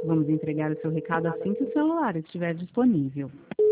Vamos entregar o seu recado assim que o celular estiver disponível.